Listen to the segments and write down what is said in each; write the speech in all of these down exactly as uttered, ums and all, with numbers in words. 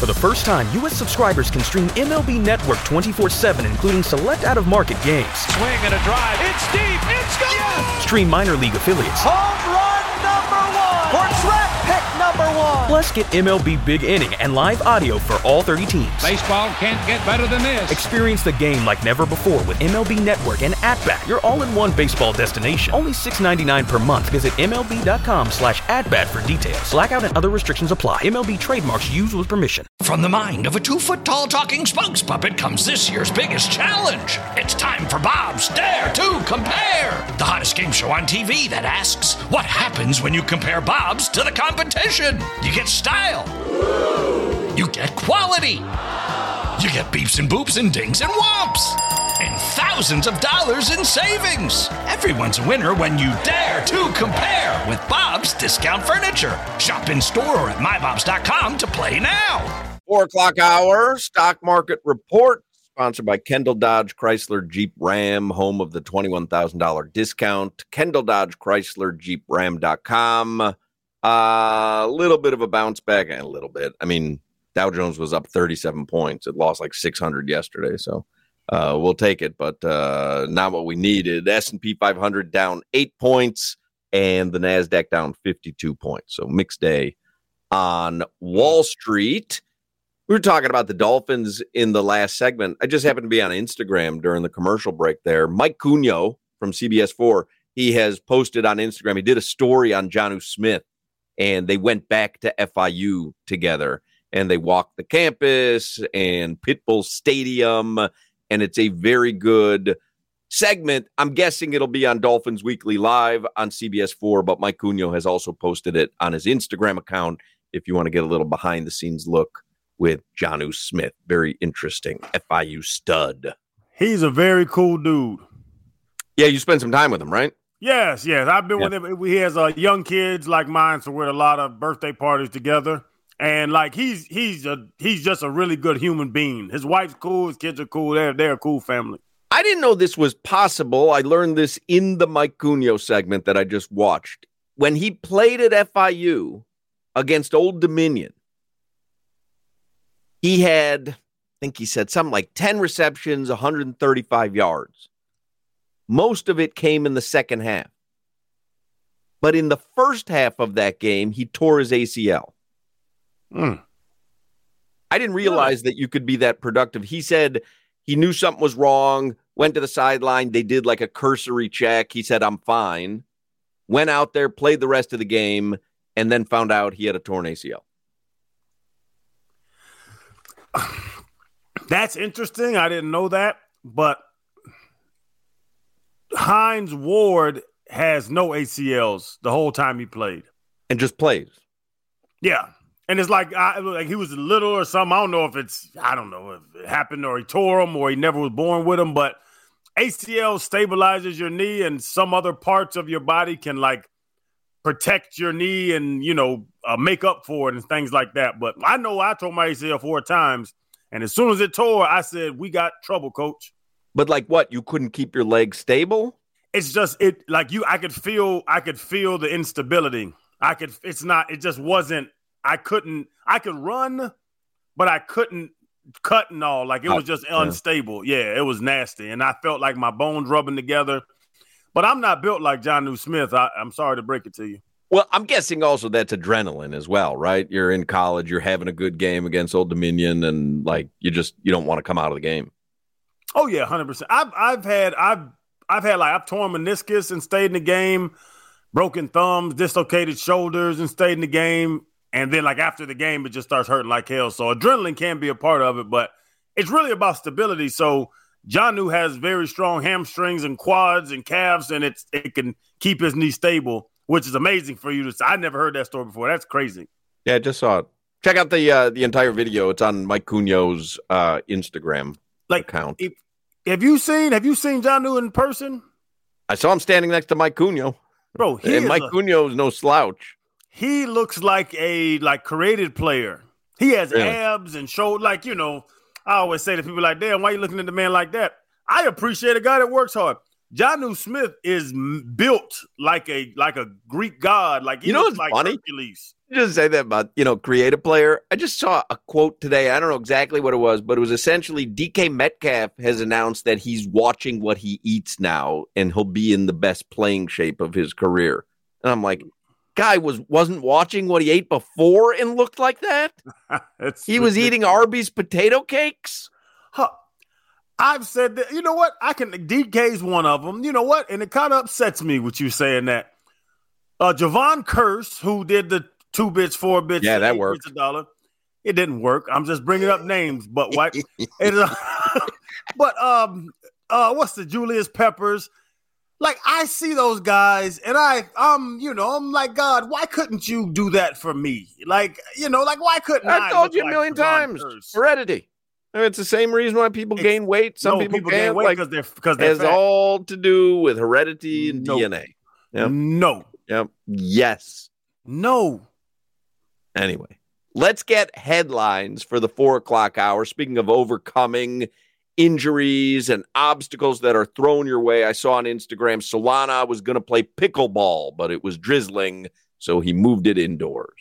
For the first time, U S subscribers can stream M L B Network twenty-four seven, including select out-of-market games. Swing and a drive. It's deep. It's gone. Yes. Stream minor league affiliates. Home run number one. For draft pick number one. Plus, get M L B Big Inning and live audio for all thirty teams. Baseball can't get better than this. Experience the game like never before with M L B Network and At-Bat, your all-in-one baseball destination. Only six dollars and ninety-nine cents per month. Visit M L B dot com slash at-bat for details. Blackout and other restrictions apply. M L B trademarks used with permission. From the mind of a two-foot-tall talking Spunks puppet comes this year's biggest challenge. It's time for Bob's Dare to Compare, the hottest game show on T V that asks, what happens when you compare Bob's to the competition? You get style. You get quality. You get beeps and boops and dings and whomps. And thousands of dollars in savings. Everyone's a winner when you dare to compare with Bob's Discount Furniture. Shop in store or at my bobs dot com to play now. Four o'clock hour, stock market report, sponsored by Kendall Dodge Chrysler Jeep Ram, home of the twenty-one thousand dollars discount. Kendall Dodge Chrysler Jeep Ram dot com. A uh, little bit of a bounce back, and a little bit. I mean, Dow Jones was up thirty-seven points. It lost like six hundred yesterday, so uh, we'll take it, but uh, not what we needed. S and P five hundred down eight points, and the NASDAQ down fifty-two points. So mixed day on Wall Street. We were talking about the Dolphins in the last segment. I just happened to be on Instagram during the commercial break there. Mike Cugno from C B S four, he has posted on Instagram. He did a story on Jonnu Smith, and they went back to F I U together, and they walked the campus and Pitbull Stadium, and it's a very good segment. I'm guessing it'll be on Dolphins Weekly Live on C B S four, but Mike Cugno has also posted it on his Instagram account if you want to get a little behind-the-scenes look with Jonnu Smith. Very interesting. F I U stud. He's a very cool dude. Yeah, you spent some time with him, right? Yes, yes. I've been yeah. with him. He has uh, young kids like mine, so we're at a lot of birthday parties together. And like he's he's a he's just a really good human being. His wife's cool, his kids are cool. They're they're a cool family. I didn't know this was possible. I learned this in the Mike Cugno segment that I just watched. When he played at F I U against Old Dominion, he had, I think he said something like ten receptions, one hundred thirty-five yards. Most of it came in the second half. But in the first half of that game, he tore his A C L. Mm. I didn't realize that you could be that productive. He said he knew something was wrong, went to the sideline. They did like a cursory check. He said, I'm fine. Went out there, played the rest of the game, and then found out he had a torn A C L. That's interesting. I didn't know that. But Hines Ward has no A C Ls the whole time he played. And just plays. Yeah. And it's like, I, like he was little or something. I don't know if it's, I don't know if it happened or he tore them or he never was born with them. But A C L stabilizes your knee, and some other parts of your body can like protect your knee and, you know, uh, make up for it and things like that. But I know I tore my A C L four times, and as soon as it tore, I said, we got trouble, coach. But like what? You couldn't keep your leg stable? It's just it like you. I could feel. I could feel the instability. I could. It's not. It just wasn't. I couldn't. I could run, but I couldn't cut and all. Like it was just unstable. Yeah, it was nasty, and I felt like my bones rubbing together. But I'm not built like Jonnu Smith. I, I'm sorry to break it to you. Well, I'm guessing also that's adrenaline as well, right? You're in college. You're having a good game against Old Dominion, and like you just you don't want to come out of the game. Oh yeah, one hundred percent. I've I've had I've I've had like I've torn meniscus and stayed in the game, broken thumbs, dislocated shoulders and stayed in the game, and then like after the game it just starts hurting like hell. So adrenaline can be a part of it, but it's really about stability. So Jonnu has very strong hamstrings and quads and calves, and it's it can keep his knee stable, which is amazing for you to say. I never heard that story before. That's crazy. Yeah, I just saw it. Check out the uh, the entire video. It's on Mike Cugno's uh, Instagram like, account. If, Have you seen Have you seen Jonnu in person? I saw him standing next to Mike Cugno. Bro, he and Mike a, Cugno is no slouch. He looks like a like created player. He has really? abs and show like, you know, I always say to people like, damn, why are you looking at the man like that? I appreciate a guy that works hard. Jonnu Smith is built like a like a Greek god. Like he you know looks what's like funny? Hercules. You just say that about, you know, creative player. I just saw a quote today. I don't know exactly what it was, but it was essentially D K Metcalf has announced that he's watching what he eats now, and he'll be in the best playing shape of his career. And I'm like, guy was wasn't watching what he ate before and looked like that. He was eating Arby's potato cakes. Huh. I've said that. You know what? I can. D K's one of them. You know what? And it kind of upsets me with you saying that. Uh, Javon Curse, who did the two bits, four bits, yeah, that worked. A dollar. It didn't work. I'm just bringing up names, but what? it, uh, but um, uh, what's the Julius Peppers? Like, I see those guys, and I, um, you know, I'm like, God, why couldn't you do that for me? Like, you know, like, why couldn't I? I've told you a like million Javon times. Curse? Heredity. I mean, it's the same reason why people It's, gain weight. Some no, people, people gain gain weight like, because they're because they're has fat. all to do with heredity and No. D N A. Yep. No, Yep. Yes. no. Anyway, let's get headlines for the four o'clock hour. Speaking of overcoming injuries and obstacles that are thrown your way, I saw on Instagram Solana was going to play pickleball, but it was drizzling, so he moved it indoors.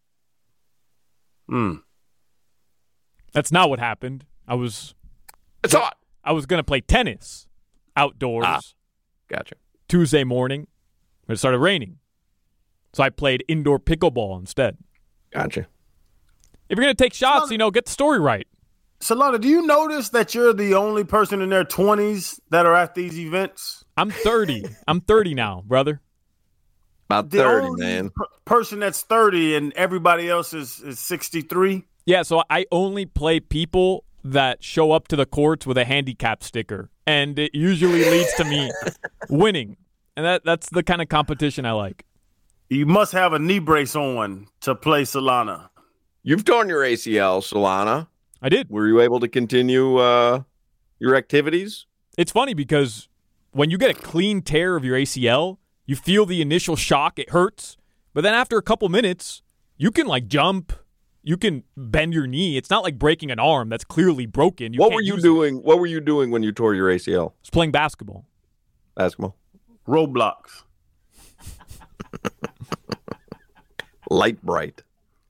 Hmm. That's not what happened. I was It's hot. I was going to play tennis outdoors Ah, gotcha. Tuesday morning, but it started raining. So I played indoor pickleball instead. Gotcha. If you're going to take shots, you know, get the story right. Solana, do you notice that you're the only person in their twenties that are at these events? I'm thirty. I'm thirty now, brother. About The thirty, only man. per- person that's thirty and everybody else is, is sixty-three. Yeah, so I only play people that show up to the courts with a handicap sticker, and it usually leads to me winning. And that that's the kind of competition I like. You must have a knee brace on to play Solana. You've torn your A C L, Solana. I did. Were you able to continue uh, your activities? It's funny because when you get a clean tear of your A C L, you feel the initial shock. It hurts. But then after a couple minutes, you can, like, jump. You can bend your knee. It's not like breaking an arm that's clearly broken. You what can't were you use doing? It. What were you doing when you tore your A C L? I was playing basketball. Basketball. Roblox. Light bright.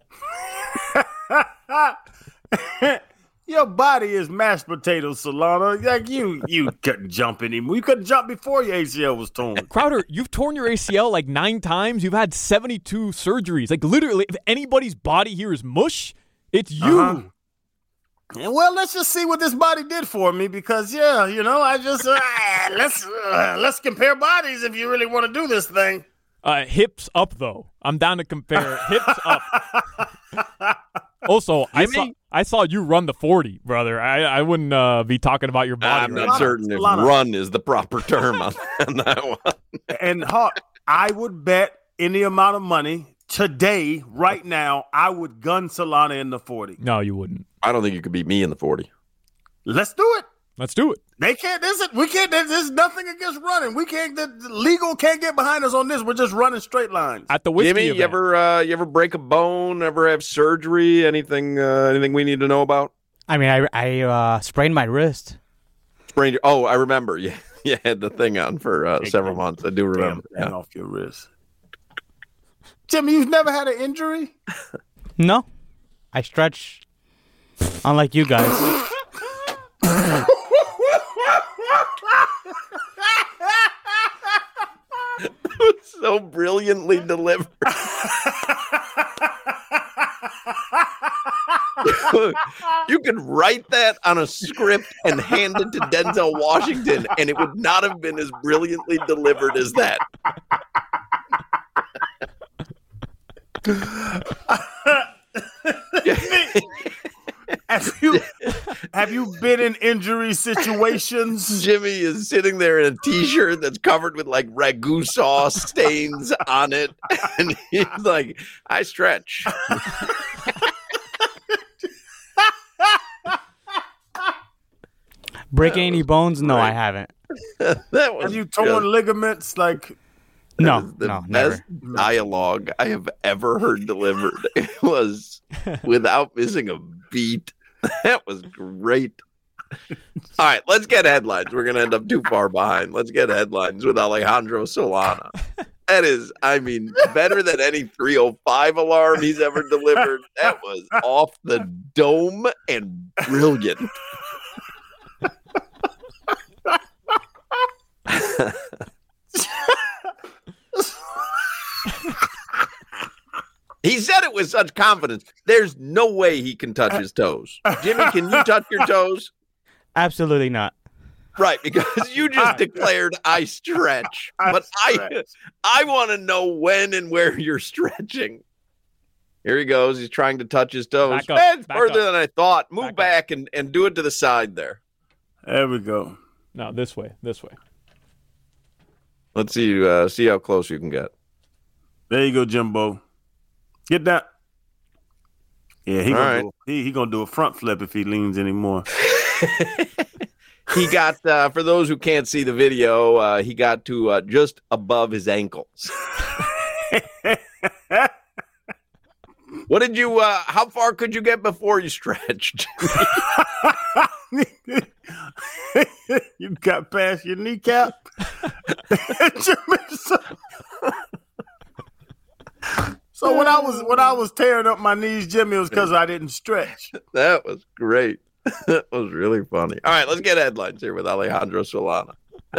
Your body is mashed potatoes, Solana. Like you, you couldn't jump anymore. You couldn't jump before your A C L was torn. Crowder, you've torn your A C L like nine times. You've had seventy-two surgeries. Like, literally, if anybody's body here is mush, it's you. Uh-huh. And well, let's just see what this body did for me because, yeah, you know, I just uh, let's uh, let's compare bodies if you really want to do this thing. Uh, hips up, though. I'm down to compare hips up. Also, I saw, I saw you run the forty, brother. I, I wouldn't uh, be talking about your body. I'm right not now. certain if Solana. run is the proper term on, on that one. And Hawk, I would bet any amount of money today, right now, I would gun Solana in the forty. No, you wouldn't. I don't think you could beat me in the forty. Let's do it. Let's do it. They can't. There's a, we can't. There's, there's nothing against running. We can't. The, the legal can't get behind us on this. We're just running straight lines. At the whiskey Jimmy, event. you ever uh, you ever break a bone? Ever have surgery? Anything uh, anything we need to know about? I mean, I I uh, sprained my wrist. Sprained your, oh, I remember. Yeah, you had the thing on for uh, several months. I do remember. Damn, hang Yeah. off your wrist. Jimmy, you've never had an injury? No, I stretch. Unlike you guys. So brilliantly delivered. You could write that on a script and hand it to Denzel Washington, and it would not have been as brilliantly delivered as that. Have you have you been in injury situations? Jimmy is sitting there in a t-shirt that's covered with like ragu sauce stains on it, and he's like, "I stretch." Breaking any bones? No, I haven't. That was Have you torn just- ligaments? Like No, the no, best never. dialogue I have ever heard delivered. It was without missing a beat. That was great. All right, let's get headlines. We're going to end up too far behind. Let's get headlines with Alejandro Solana. That is, I mean, better than any three oh five alarm he's ever delivered. That was off the dome and brilliant. He said it with such confidence. There's no way he can touch his toes. Jimmy, can you touch your toes? Absolutely not. Right, because you just declared I stretch. I but stretch. I I want to know when and where you're stretching. Here he goes. He's trying to touch his toes. Back up, Man, it's back further up. than I thought. Move Back back, and, and do it to the side there. There we go. No, this way, this way. Let's see uh, see how close you can get. There you go, Jimbo. Get that. Yeah, he All gonna right. do, he he gonna do a front flip if he leans anymore. He got, uh, for those who can't see the video, uh, he got to uh, just above his ankles. What did you, uh, how far could you get before you stretched? You got past your kneecap. So when I was when I was tearing up my knees, Jimmy, it was because I didn't stretch. That was great. That was really funny. All right, let's get headlines here with Alejandro Solana.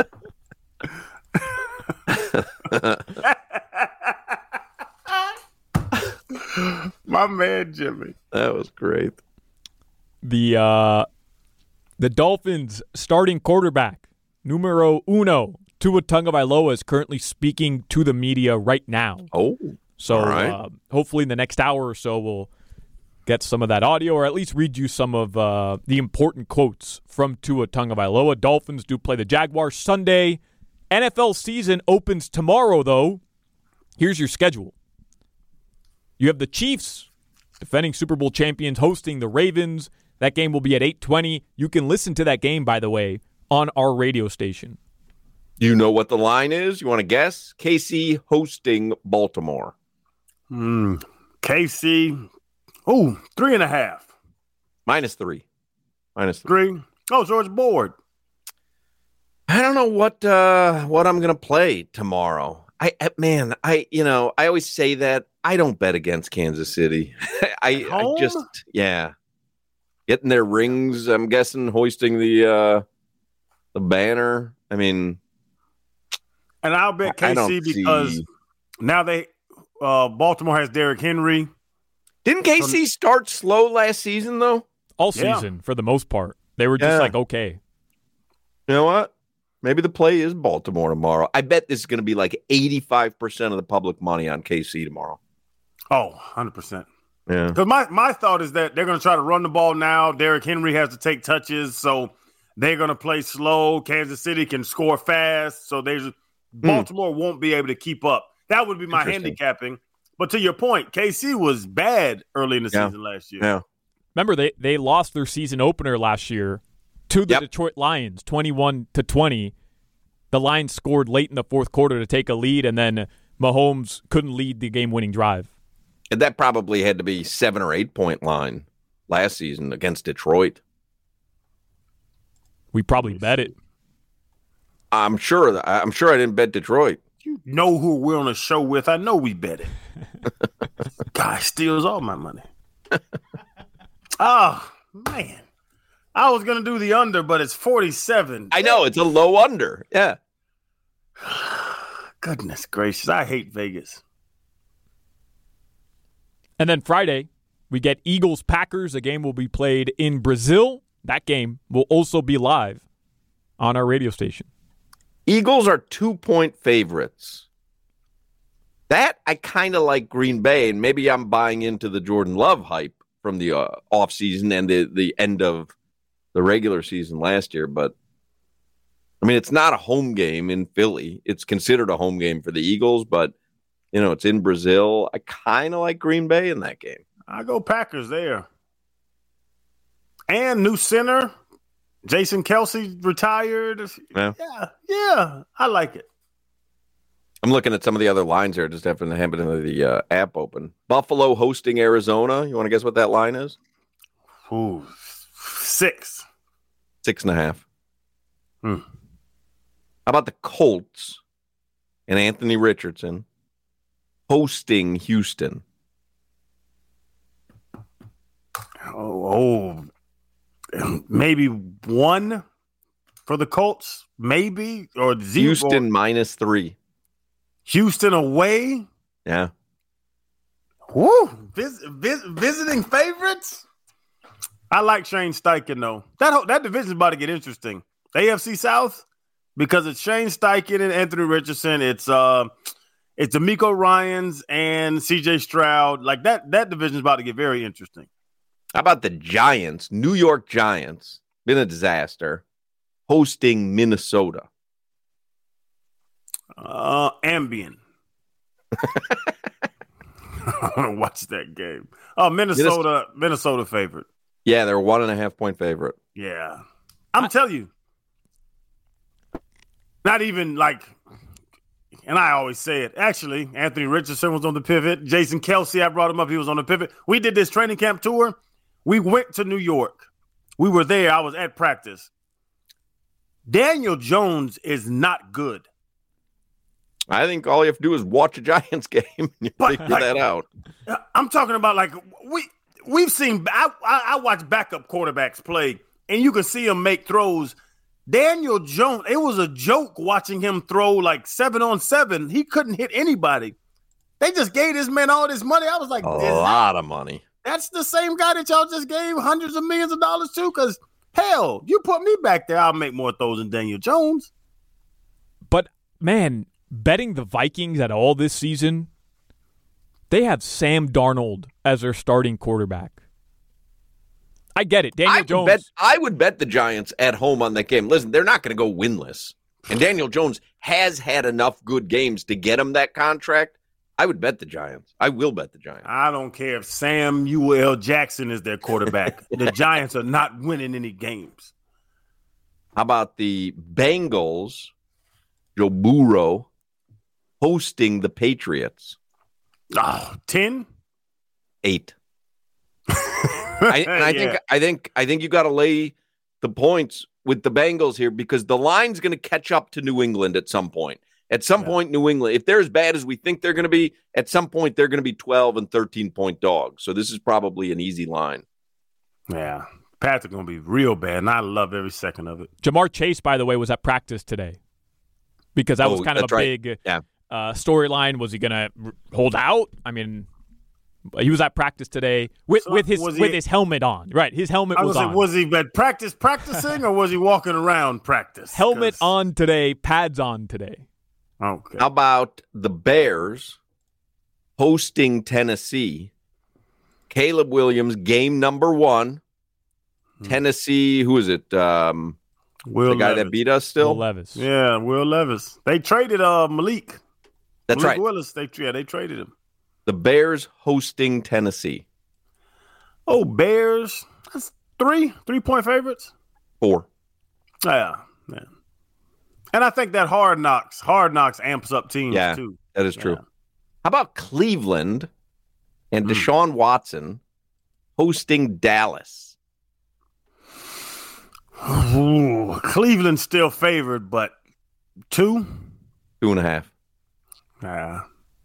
My man, Jimmy. That was great. The uh, the Dolphins starting quarterback, numero uno, Tua Tagovailoa, is currently speaking to the media right now. Oh, So all right. uh, hopefully in the next hour or so we'll get some of that audio, or at least read you some of uh, the important quotes from Tua Tagovailoa. Dolphins do play the Jaguars Sunday. N F L season opens tomorrow, though. Here's your schedule. You have the Chiefs, defending Super Bowl champions, hosting the Ravens. That game will be at eight twenty. You can listen to that game, by the way, on our radio station. Do you know what the line is? You want to guess? K C hosting Baltimore. Mm, K C. Oh, three and a half. Minus three. Minus three. Three. Oh, George bored. I don't know what uh, what I'm gonna play tomorrow. I, I man, I you know I always say that I don't bet against Kansas City. I, I home? just yeah, getting their rings. I'm guessing hoisting the uh, the banner. I mean, And I'll bet I K don't C because see- now they uh, Baltimore has Derrick Henry. didn't K C start slow last season though? All Yeah. season, for the most part. They were just Yeah. like, okay. You know what? Maybe the play is Baltimore tomorrow. I bet this is going to be like eighty-five percent of the public money on K C tomorrow. Oh, one hundred percent. Yeah. Because my, my thought is that they're going to try to run the ball now. Derrick Henry has to take touches, so they're going to play slow. Kansas City can score fast, so they just, Baltimore won't be able to keep up. That would be my Interesting. handicapping. But to your point, K C was bad early in the Yeah. season last year. Yeah. Remember, they, they lost their season opener last year to the Yep. Detroit Lions, twenty-one to twenty. The Lions scored late in the fourth quarter to take a lead, and then Mahomes couldn't lead the game-winning drive. And that probably had to be seven or eight point line last season against Detroit. We probably bet it. I'm sure. that- I'm sure I didn't bet Detroit. You know who we're on a show with. I know we bet it. Guy steals all my money. Oh, man. I was going to do the under, but it's forty-seven. I know it's a low under. Yeah. Goodness gracious. I hate Vegas. And then Friday, we get Eagles-Packers. The game will be played in Brazil. That game will also be live on our radio station. Eagles are two point favorites. That I kind of like Green Bay, and maybe I'm buying into the Jordan Love hype from the uh, offseason and the, the end of the regular season last year. But, I mean, it's not a home game in Philly. It's considered a home game for the Eagles, but, you know, it's in Brazil. I kind of like Green Bay in that game. I go Packers there. And new center, Jason Kelsey retired. Yeah. Yeah, yeah, I like it. I'm looking at some of the other lines here, just having to have the uh, app open. Buffalo hosting Arizona. You want to guess what that line is? Ooh, six. Six and a half. Hmm. How about the Colts and Anthony Richardson hosting Houston? Oh, oh, maybe one for the Colts, maybe, or zero. Houston or minus three. Houston away. Yeah. Woo! Vis- vis- visiting favorites. I like Shane Steichen though. That whole, that division is about to get interesting. A F C South, because it's Shane Steichen and Anthony Richardson. It's uh, it's D'Amico Ryans and C J Stroud. Like that that division is about to get very interesting. How about the Giants? New York Giants, been a disaster, hosting Minnesota. Uh, Ambien. I want to watch that game. Oh, Minnesota, Minnesota favorite. Yeah, they're one and a half point favorite. Yeah. I'm I, telling you. Not even like, and I always say it. Actually, Anthony Richardson was on the pivot. Jason Kelsey, I brought him up. He was on the pivot. We did this training camp tour. We went to New York. We were there. I was at practice. Daniel Jones is not good. I think all you have to do is watch a Giants game and you but, figure like, that out. I'm talking about like we we've seen. I, I, I watch backup quarterbacks play, and you can see them make throws. Daniel Jones, it was a joke watching him throw like seven on seven. He couldn't hit anybody. They just gave this man all this money. I was like, a lot of money. That's the same guy that y'all just gave hundreds of millions of dollars to. Because hell, you put me back there, I'll make more throws than Daniel Jones. But man. Betting the Vikings at all this season, they have Sam Darnold as their starting quarterback. I get it. Daniel I Jones. Bet, I would bet the Giants at home on that game. Listen, they're not going to go winless. And Daniel Jones has had enough good games to get him that contract. I would bet the Giants. I will bet the Giants. I don't care if Samuel L. Jackson is their quarterback. The Giants are not winning any games. How about the Bengals, Joe Burrow, hosting the Patriots? Oh, ten? Eight. I, and I yeah. think I think I think you got to lay the points with the Bengals here because the line's going to catch up to New England at some point. At some yeah. point, New England, if they're as bad as we think they're going to be, at some point they're going to be twelve and thirteen point dogs. So this is probably an easy line. Yeah, Pats are going to be real bad, and I love every second of it. Jamar Chase, by the way, was at practice today because that oh, was kind of a right. big yeah. uh, storyline. Was he going to hold out? I mean. He was at practice today with, so with his he, with his helmet on. Right, his helmet was, was on. Say, was he at practice practicing or was he walking around practice? Helmet on today, pads on today. Okay. How about the Bears hosting Tennessee? Caleb Williams, game number one. Hmm. Tennessee, who is it? Um, Will the guy Levis. that beat us still? Will Levis. Yeah, Will Levis. They traded uh, Malik. That's Malik right. Willis. They yeah, they traded him. The Bears hosting Tennessee. Oh, Bears. That's three, three-point favorites? Four. Yeah, yeah. And I think that Hard Knocks, Hard Knocks amps up teams, yeah, too. That is true. Yeah. How about Cleveland and Mm. Deshaun Watson hosting Dallas? Ooh, Cleveland's still favored, but two? Two and a half. Yeah.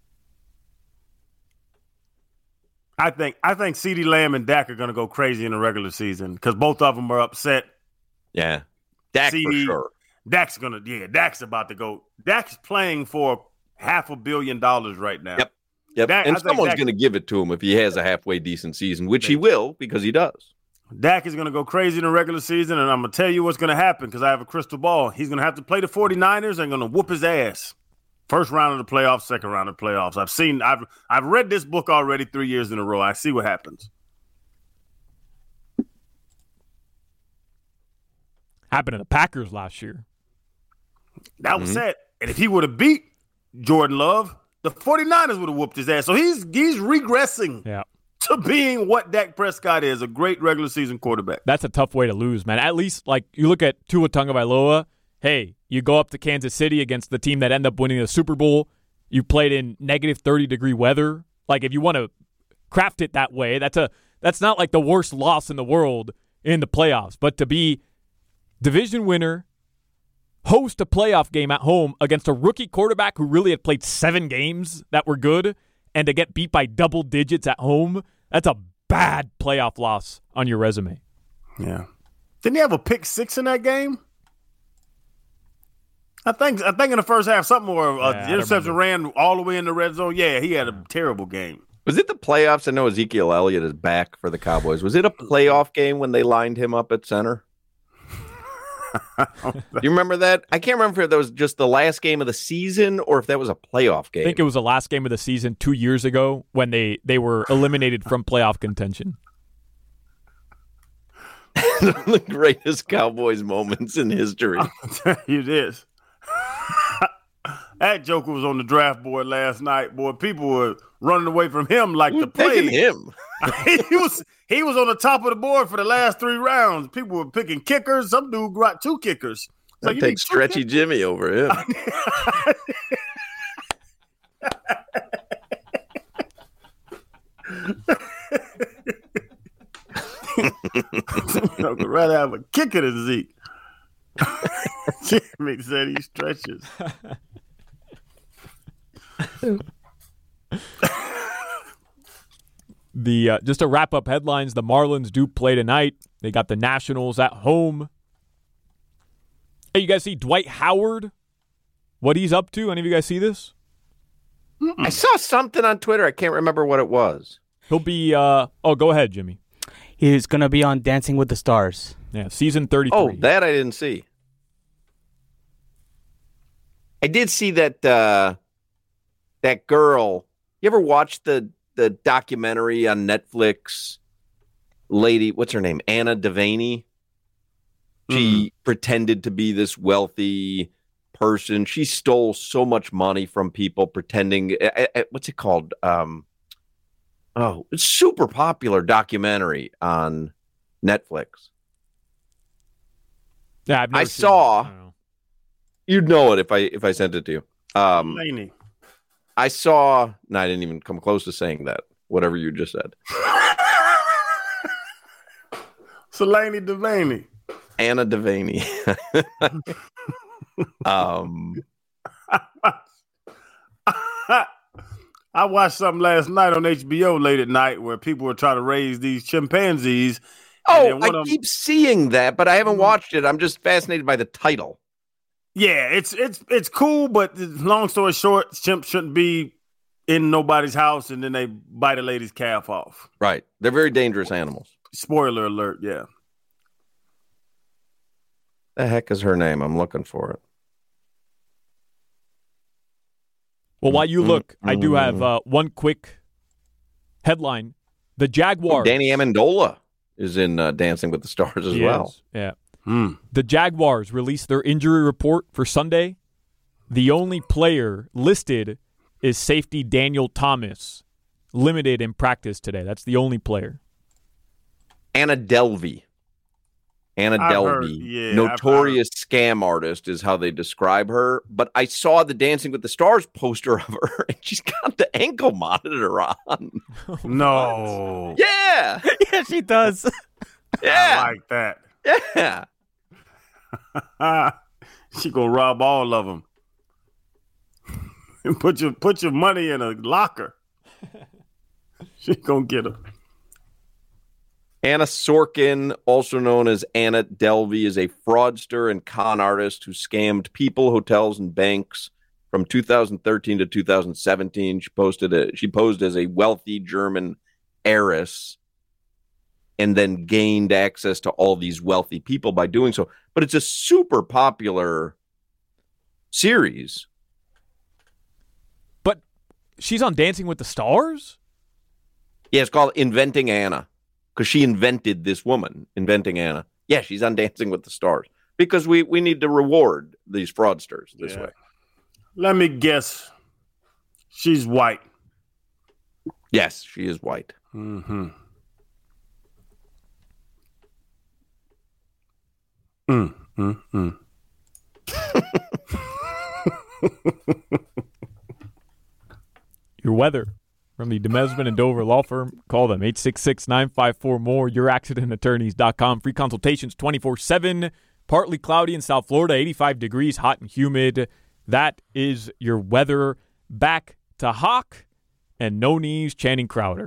I think I think CeeDee Lamb and Dak are going to go crazy in the regular season because both of them are upset. Yeah, Dak C D, for sure. Dak's going to yeah, Dak's about to go. Dak's playing for half a billion dollars right now. Yep, yep. Dak, and someone's going to give it to him if he has a halfway decent season, which he will because he does. Dak is going to go crazy in the regular season, and I'm going to tell you what's going to happen because I have a crystal ball. He's going to have to play the 49ers and going to whoop his ass. First round of the playoffs, second round of the playoffs. I've seen, I've, I've read this book already three years in a row. I see what happens. Happened to the Packers last year. That was mm-hmm. it. And if he would have beat Jordan Love, the 49ers would have whooped his ass. So he's he's regressing yeah. to being what Dak Prescott is, a great regular season quarterback. That's a tough way to lose, man. At least, like, you look at Tua Tagovailoa. Hey, you go up to Kansas City against the team that ended up winning the Super Bowl. You played in negative thirty-degree weather. Like, if you want to craft it that way, that's a that's not like the worst loss in the world in the playoffs. But to be division winner, host a playoff game at home against a rookie quarterback who really had played seven games that were good, and to get beat by double digits at home, that's a bad playoff loss on your resume. Yeah. Didn't he have a pick six in that game? I think I think in the first half, something more. Uh, Yeah, the interception ran all the way in the red zone. Yeah, he had a terrible game. Was it the playoffs? I know Ezekiel Elliott is back for the Cowboys. Was it a playoff game when they lined him up at center? Do you remember that? I can't remember if that was just the last game of the season or if that was a playoff game. I think it was the last game of the season two years ago when they, they were eliminated from playoff contention. The greatest Cowboys moments in history. I'll tell you this. That joker was on the draft board last night. Boy, people were running away from him like the Picking plague. him. he was he was on the top of the board for the last three rounds. People were picking kickers. Some dude got two kickers. So I'd you take need two Stretchy kickers? Jimmy over him. I would rather have a kicker than Zeke. Jimmy said he stretches. The uh, just to wrap up headlines, the Marlins do play tonight. They got the Nationals at home. Hey, you guys see Dwight Howard? What he's up to? Any of you guys see this? I saw something on Twitter. I can't remember what it was. He'll be. Uh, oh, go ahead, Jimmy. He's going to be on Dancing with the Stars. Yeah, season thirty-three. Oh, that I didn't see. I did see that uh, that girl. You ever watch the the documentary on Netflix? Lady, what's her name? Anna Devaney. She mm-hmm. pretended to be this wealthy person. She stole so much money from people, pretending. Uh, uh, what's it called? Um, oh, it's super popular documentary on Netflix. Yeah, I've never I seen saw. it. I don't know. You'd know it if I if I sent it to you. Um, Laney. I saw. No, I didn't even come close to saying that. Whatever you just said. Solaney Devaney. Anna Devaney. um, I watched something last night on H B O late at night where people were trying to raise these chimpanzees. Oh, I keep them, seeing that, but I haven't watched it. I'm just fascinated by the title. Yeah, it's it's it's cool, but long story short, chimps shouldn't be in nobody's house, and then they bite a lady's calf off. Right. They're very dangerous animals. Spoiler alert, yeah. The heck is her name? I'm looking for it. Well, while you look, I do have uh, one quick headline. The Jaguars. Oh, Danny Amendola is in uh, Dancing with the Stars as he well. Is. Yeah. Hmm. The Jaguars released their injury report for Sunday. The only player listed is safety Daniel Thomas, limited in practice today. That's the only player. Anna Delvey. Anna I've Delvey, heard, yeah, notorious scam artist is how they describe her. But I saw the Dancing with the Stars poster of her, and she's got the ankle monitor on. No. Yeah. Yeah, she does. Yeah. I like that. Yeah. She gonna rob all of them. And put your put your money in a locker. She gonna get them. Anna Sorkin, also known as Anna Delvey, is a fraudster and con artist who scammed people, hotels, and banks from two thousand thirteen to two thousand seventeen. She posted a, she posed as a wealthy German heiress and then gained access to all these wealthy people by doing so. But it's a super popular series. But she's on Dancing with the Stars? Yeah, it's called Inventing Anna. Because she invented this woman, Inventing Anna. Yeah, she's on Dancing with the Stars. Because we, we need to reward these fraudsters this Yeah. way. Let me guess. She's white. Yes, she is white. Mm-hmm. Mm, mm, mm. Your weather from the Demesman and Dover Law Firm. Call them, eight six six, nine five four, M O R E, your accident attorneys dot com. Free consultations twenty-four seven. Partly cloudy in South Florida, eighty-five degrees, hot and humid. That is your weather. Back to Hawk and No Knees, Channing Crowder.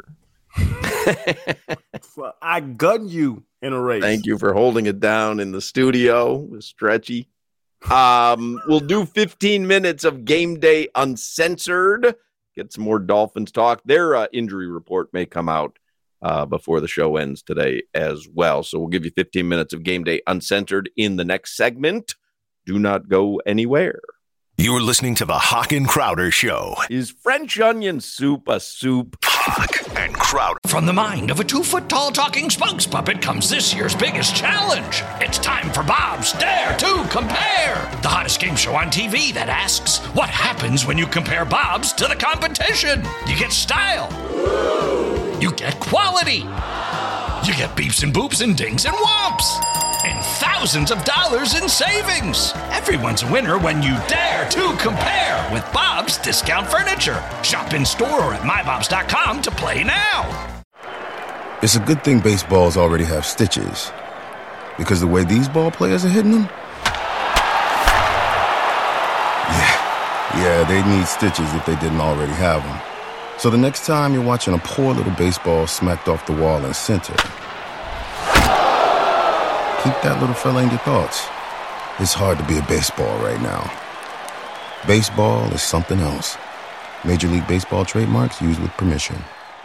I gun you in a race. Thank you for holding it down in the studio. It was stretchy. Um, we'll do fifteen minutes of Game Day Uncensored. Get some more Dolphins talk. Their uh, injury report may come out uh, before the show ends today as well. So we'll give you fifteen minutes of Game Day Uncensored in the next segment. Do not go anywhere. You're listening to the Hawk and Crowder Show. Is French onion soup a soup? Hawk and Crowder. From the mind of a two-foot-tall talking spokes puppet comes this year's biggest challenge. It's time for Bob's Dare to Compare, the hottest game show on T V that asks, what happens when you compare Bob's to the competition? You get style. You get quality. You get beeps and boops and dings and whomps. And thousands of dollars in savings. Everyone's a winner when you dare to compare with Bob's Discount Furniture. Shop in store or at my bobs dot com to play now. It's a good thing baseballs already have stitches, because the way these ball players are hitting them, yeah, yeah, they need stitches if they didn't already have them. So the next time you're watching a poor little baseball smacked off the wall in center, keep that little fella in your thoughts. It's hard to be a baseball right now. Baseball is something else. Major League Baseball trademarks used with permission.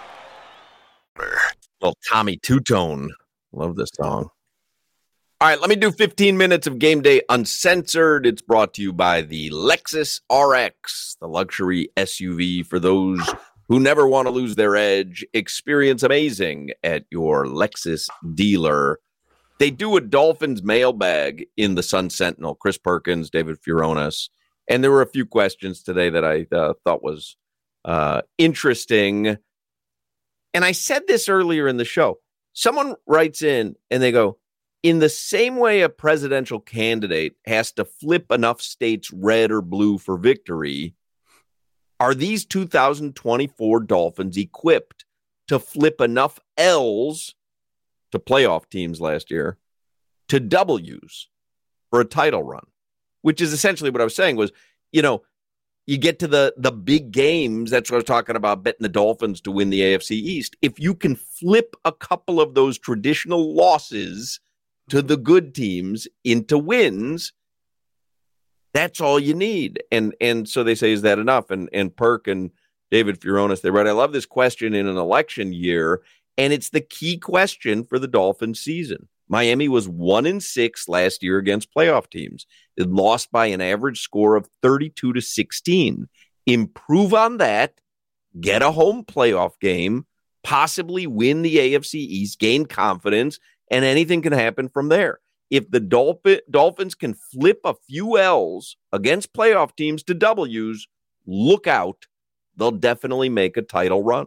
Well, Tommy Two-Tone. Love this song. All right, let me do fifteen minutes of Game Day Uncensored. It's brought to you by the Lexus R X, the luxury S U V for those who never want to lose their edge. Experience amazing at your Lexus dealer. They do a Dolphins mailbag in the Sun Sentinel. Chris Perkins, David Furones. And there were a few questions today that I uh, thought was uh, interesting. And I said this earlier in the show. Someone writes in and they go, in the same way a presidential candidate has to flip enough states red or blue for victory, are these two thousand twenty-four Dolphins equipped to flip enough L's to playoff teams last year to W's for a title run? Which is essentially what I was saying was, you know, you get to the, the big games. That's what I was talking about, betting the Dolphins to win the A F C East. If you can flip a couple of those traditional losses to the good teams into wins, that's all you need. And and so they say, is that enough? And and Perk and David Furones, they write, I love this question in an election year, and it's the key question for the Dolphins season. Miami was one and six last year against playoff teams. It lost by an average score of thirty-two to sixteen. Improve on that, get a home playoff game, possibly win the A F C East, gain confidence, and anything can happen from there. If the Dolphin, Dolphins can flip a few L's against playoff teams to W's, look out. They'll definitely make a title run.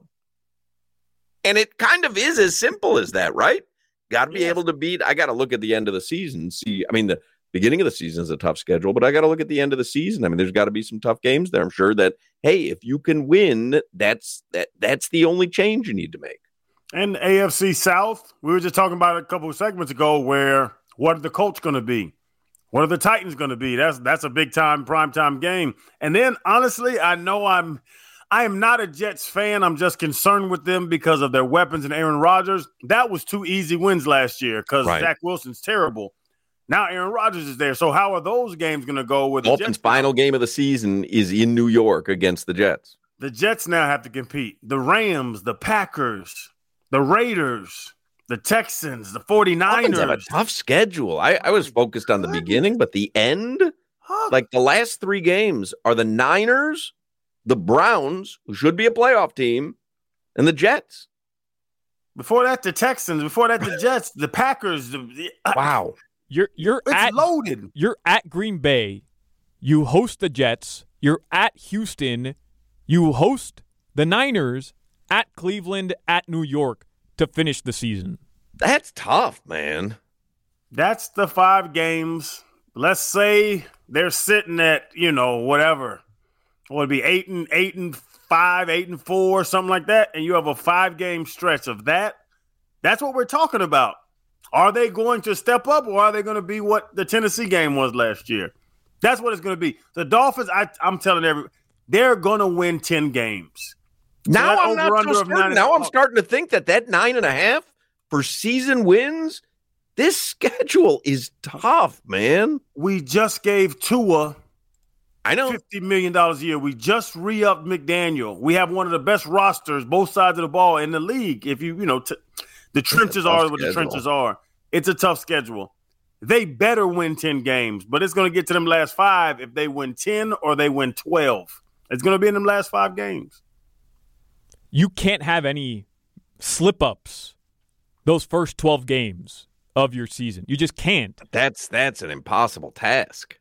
And it kind of is as simple as that, right? Got to be yes. able to beat. I got to look at the end of the season. See, I mean, the beginning of the season is a tough schedule, but I got to look at the end of the season. I mean, there's got to be some tough games there. I'm sure that, hey, if you can win, that's that that's the only change you need to make. And A F C South, we were just talking about it a couple of segments ago, where what are the Colts going to be? What are the Titans going to be? That's that's a big time, prime time game. And then, honestly, I know I'm I am not a Jets fan. I'm just concerned with them because of their weapons and Aaron Rodgers. That was two easy wins last year because right. Zach Wilson's terrible. Now Aaron Rodgers is there. So how are those games going to go with Dolphins' the Jets? Final game of the season is in New York against the Jets. The Jets now have to compete. The Rams, the Packers, the Raiders, the Texans, the 49ers. Dolphins have a tough schedule. I, I was focused on the beginning, but the end, huh. like the last three games are the Niners, the Browns, who should be a playoff team, and the Jets. Before that, the Texans. Before that, the Jets, the Packers. The, the, wow. You're you're it's at loaded. You're at Green Bay. You host the Jets. You're at Houston. You host the Niners, at Cleveland, at New York to finish the season. That's tough, man. That's the five games. Let's say they're sitting at, you know, whatever. Would it be eight and eight and five, eight and four, something like that, and you have a five game stretch of that. That's what we're talking about. Are they going to step up, or are they going to be what the Tennessee game was last year? That's what it's going to be. The Dolphins, I, I'm telling everyone, they're going to win ten games. So now I'm not so certain. Now I'm starting to think that that nine and a half for season wins, this schedule is tough, man. We just gave Tua I know. fifty million dollars a year. We just re-upped McDaniel. We have one of the best rosters, both sides of the ball in the league. If you, you know, t- the trenches are what the trenches are. It's a tough schedule. They better win ten games, but it's going to get to them last five if they win ten or they win twelve. It's going to be in them last five games. You can't have any slip-ups those first twelve games of your season. You just can't. That's that's an impossible task.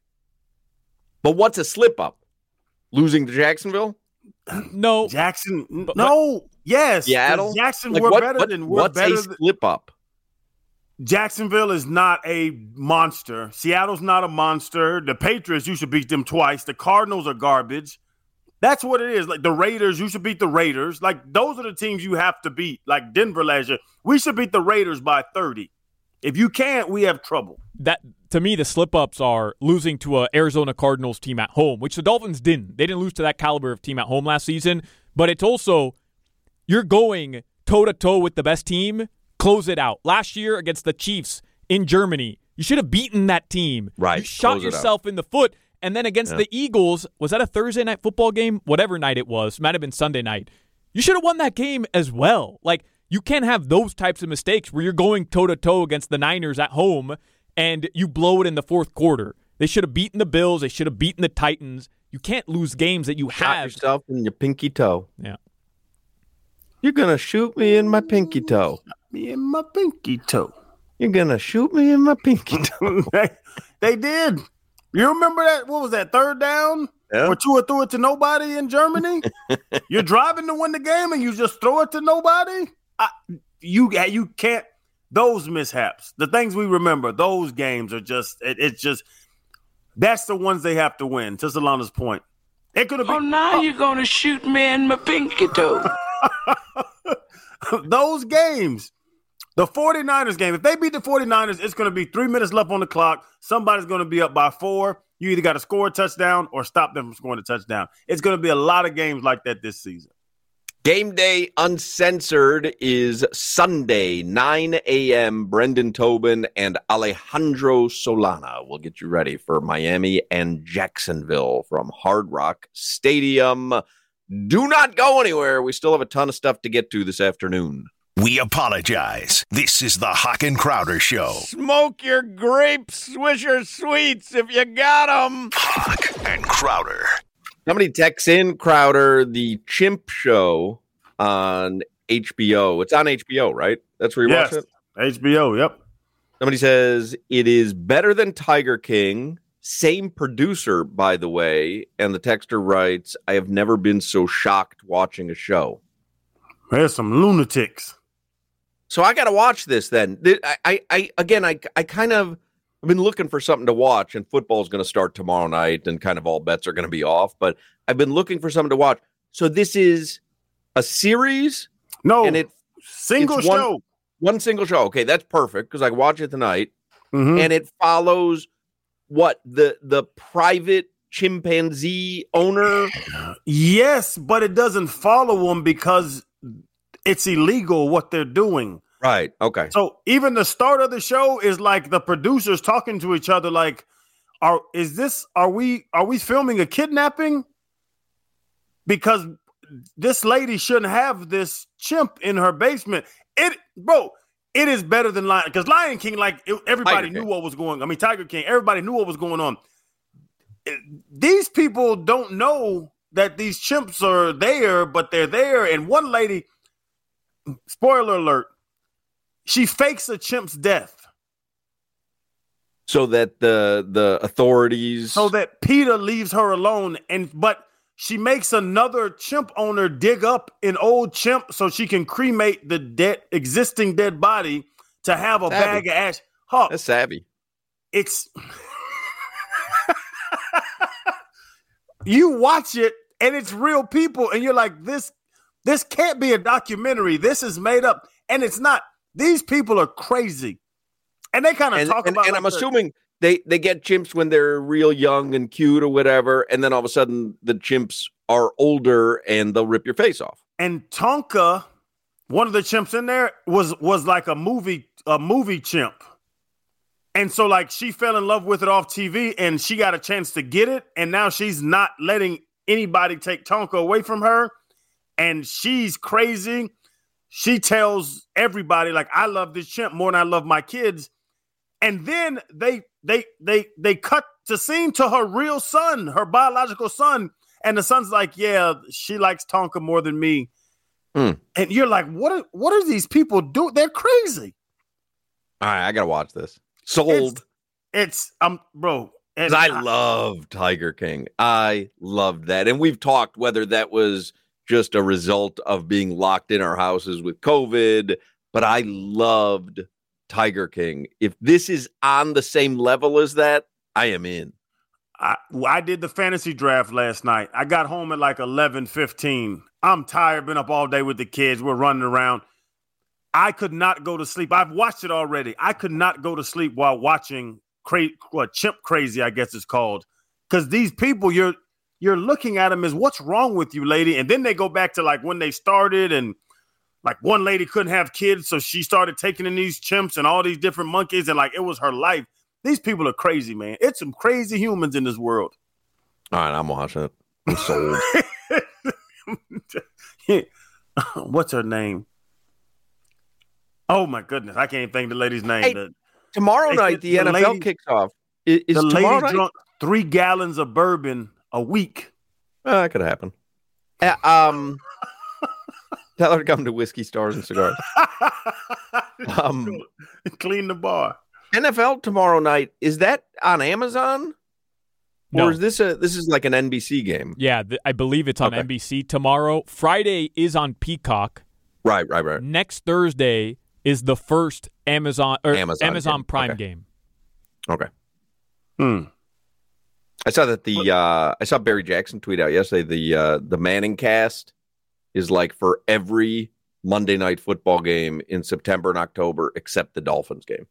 But what's a slip-up? Losing to Jacksonville? No. Jackson, but, no. But, yes. Seattle? Jackson, like we're what, better what, than we're what's better a than, slip-up? Jacksonville is not a monster. Seattle's not a monster. The Patriots, you should beat them twice. The Cardinals are garbage. That's what it is. Like the Raiders, you should beat the Raiders. Like those are the teams you have to beat. Like Denver last year, we should beat the Raiders by thirty. If you can't, we have trouble. That to me, the slip-ups are losing to a Arizona Cardinals team at home, which the Dolphins didn't. They didn't lose to that caliber of team at home last season. But it's also you're going toe-to-toe with the best team. Close it out. Last year against the Chiefs in Germany, you should have beaten that team. Right. You shot yourself in the foot. And then against yeah. the Eagles, was that a Thursday night football game? Whatever night it was. Might have been Sunday night. You should have won that game as well. Like, you can't have those types of mistakes where you're going toe-to-toe against the Niners at home and you blow it in the fourth quarter. They should have beaten the Bills. They should have beaten the Titans. You can't lose games that you Shot have. yourself in your pinky toe. Yeah. You're going to shoot me in my pinky toe. Shot me in my pinky toe. You're going to shoot me in my pinky toe. they, they did. You remember that? What was that, third down? Yeah. Or Tua threw it to nobody in Germany? You're driving to win the game and you just throw it to nobody? I, you you can't. Those mishaps, the things we remember, those games are just, it, it's just, that's the ones they have to win, to Solana's point. It could have been. Oh, now oh. you're going to shoot me in my pinky toe. Those games. The 49ers game, if they beat the 49ers, it's going to be three minutes left on the clock. Somebody's going to be up by four. You either got to score a touchdown or stop them from scoring a touchdown. It's going to be a lot of games like that this season. Game Day Uncensored is Sunday, nine a.m. Brendan Tobin and Alejandro Solana will get you ready for Miami and Jacksonville from Hard Rock Stadium. Do not go anywhere. We still have a ton of stuff to get to this afternoon. We apologize. This is the Hawk and Crowder Show. Smoke your grapes, Swisher Sweets if you got them. Hawk and Crowder. Somebody texts in, Crowder, the Chimp Show on H B O. It's on H B O, right? That's where you yes, watch it? H B O, yep. Somebody says, it is better than Tiger King. Same producer, by the way. And the texter writes, I have never been so shocked watching a show. There's some lunatics. So I got to watch this then. I, I, I again, I, I kind of, I've been looking for something to watch, and football is going to start tomorrow night, and kind of all bets are going to be off. But I've been looking for something to watch. So this is a series? No, and it single it's one, show. One single show. Okay, that's perfect because I can watch it tonight. Mm-hmm. And it follows what the the private chimpanzee owner. Yes, but it doesn't follow them because it's illegal what they're doing. Right. Okay. So even the start of the show is like the producers talking to each other like, are is this are we are we filming a kidnapping? Because this lady shouldn't have this chimp in her basement. It bro, it is better than Lion because Lion King, like it, everybody knew what was going on. I mean, Tiger King, everybody knew what was going on. It, these people don't know that these chimps are there, but they're there. And one lady, spoiler alert, she fakes a chimp's death. So that the the authorities So that PETA leaves her alone, and but she makes another chimp owner dig up an old chimp so she can cremate the dead existing dead body to have a savvy. bag of ash. Huh. That's savvy. It's you watch it and it's real people, and you're like, this this can't be a documentary. This is made up, and it's not. These people are crazy. And they kind of talk and, about and like I'm the, assuming they, they get chimps when they're real young and cute or whatever, and then all of a sudden the chimps are older and they'll rip your face off. And Tonka, one of the chimps in there, was was like a movie a movie chimp. And so like she fell in love with it off T V and she got a chance to get it, and now she's not letting anybody take Tonka away from her. And she's crazy. She tells everybody, like, I love this chimp more than I love my kids. And then they they they they cut to scene to her real son, her biological son. And the son's like, yeah, she likes Tonka more than me. Mm. And you're like, what are, what are these people doing? They're crazy. All right, I got to watch this. Sold. It's, it's um, bro. And I, I love Tiger King. I loved that. And we've talked whether that was just a result of being locked in our houses with COVID, but I loved Tiger King. If this is on the same level as that, I am in. I, I did the fantasy draft last night. I got home at like eleven fifteen. I'm tired, been up all day with the kids. We're running around. I could not go to sleep. I've watched it already. I could not go to sleep while watching cra- what, Chimp Crazy, I guess it's called. Because these people, you're you're looking at them as, what's wrong with you, lady? And then they go back to like when they started, and like one lady couldn't have kids, so she started taking in these chimps and all these different monkeys, and like it was her life. These people are crazy, man. It's some crazy humans in this world. All right, I'm watching it. I'm sold. What's her name? Oh, my goodness. I can't think of the lady's name. Hey, the, tomorrow night, the, the N F L lady, kicks off. Is, is the tomorrow lady night? drunk three gallons of bourbon a week. Uh, that could happen. Uh, um, tell her to come to Whiskey Stars and Cigars. um, Clean the bar. N F L tomorrow night, is that on Amazon? No. Or is this a this is like an N B C game? Yeah, th- I believe it's on okay. N B C tomorrow. Friday is on Peacock. Right, right, right. Next Thursday is the first Amazon or Amazon, Amazon game. Prime okay. game. Okay. Hmm. I saw that the uh, I saw Barry Jackson tweet out yesterday. The uh, the Manning cast is like for every Monday night football game in September and October except the Dolphins game.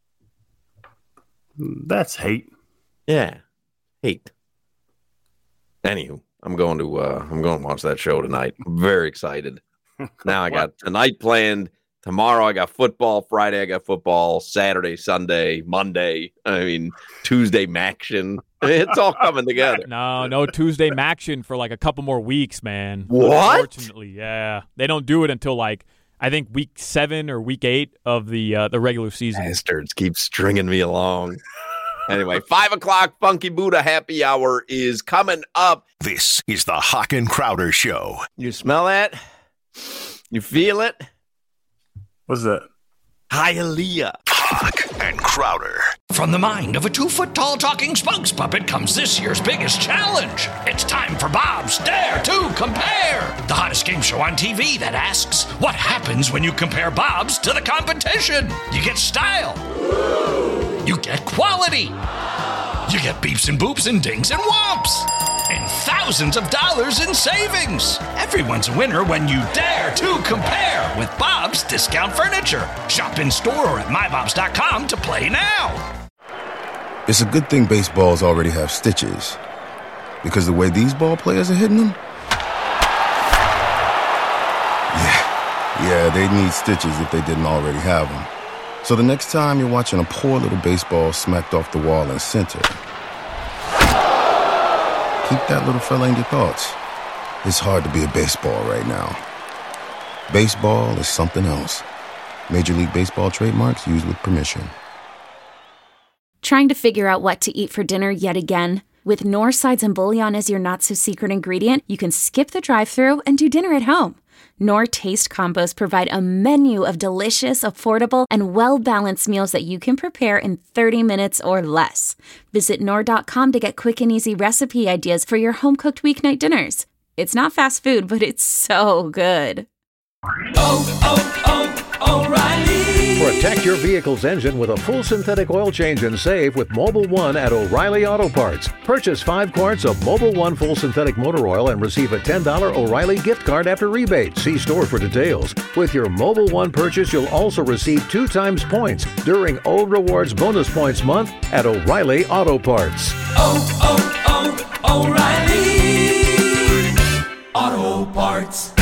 That's hate. Yeah, hate. Anywho, I'm going to uh, I'm going to watch that show tonight. I'm very excited. Now I got tonight planned. Tomorrow I got football. Friday I got football. Saturday, Sunday, Monday. I mean Tuesday Maction. It's all coming together. No, no Tuesday Maction for like a couple more weeks, man. What? Unfortunately, yeah, they don't do it until like I think week seven or week eight of the uh, the regular season. Bastards keep stringing me along. Anyway, five o'clock Funky Buddha happy hour is coming up. This is the Hawk and Crowder Show. You smell that? You feel it? What's that? Hialeah. Hawk and Crowder. From the mind of a two-foot-tall talking spokes puppet comes this year's biggest challenge. It's time for Bob's Dare to Compare, the hottest game show on T V that asks, what happens when you compare Bob's to the competition? You get style. You get quality. You get beeps and boops and dings and whomps. And thousands of dollars in savings. Everyone's a winner when you dare to compare with Bob's Discount Furniture. Shop in store or at my bobs dot com to play now. It's a good thing baseballs already have stitches. Because the way these ball players are hitting them? Yeah, yeah, they need stitches if they didn't already have them. So the next time you're watching a poor little baseball smacked off the wall in center, keep that little fella in your thoughts. It's hard to be a baseball right now. Baseball is something else. Major League Baseball trademarks used with permission. Trying to figure out what to eat for dinner yet again? With Knorr Sides and Bouillon as your not-so-secret ingredient, you can skip the drive-thru and do dinner at home. Knorr Taste Combos provide a menu of delicious, affordable, and well-balanced meals that you can prepare in thirty minutes or less. Visit Knorr dot com to get quick and easy recipe ideas for your home-cooked weeknight dinners. It's not fast food, but it's so good. Oh, oh, oh, O'Reilly Protect your vehicle's engine with a full synthetic oil change and save with Mobil one at O'Reilly Auto Parts. Purchase five quarts of Mobil one full synthetic motor oil and receive a ten dollars O'Reilly gift card after rebate. See store for details. With your Mobil one purchase, you'll also receive two times points during O Rewards Bonus Points Month at O'Reilly Auto Parts. Oh, oh, oh, O'Reilly Auto Parts.